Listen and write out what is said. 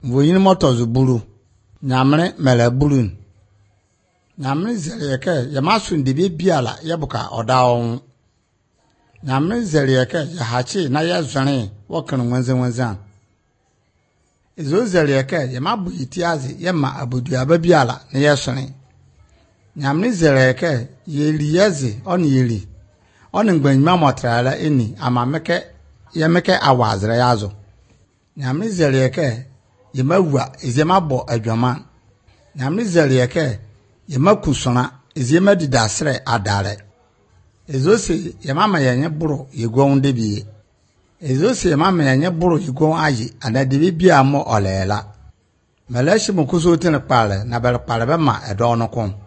Voyin motozu buru. Nyamre mele burun. Nyamre zelieke yamasu ndibi biala yabuka odaon. Nyamre zelieke yahachi na yazwani wakanu mwenze. Izo zelieke yamabu itiazi yama abudu ababiala na yaswani. Nyamre zelieke yeliyazi on yeli. On ngbenjima motrala eni amameke yemeke awazre yazo. Nyamre zelieke yemawa izemabo adwaman. Nyamre zelieke yemakusona izema didasre adare. Ezosi yamama yenye buru yigon debiye. Ezosi yamama yenye buru yigon aji anadibi biya mo olela. Meleshi mukuso tine kpale na bel kpale bema edonokon.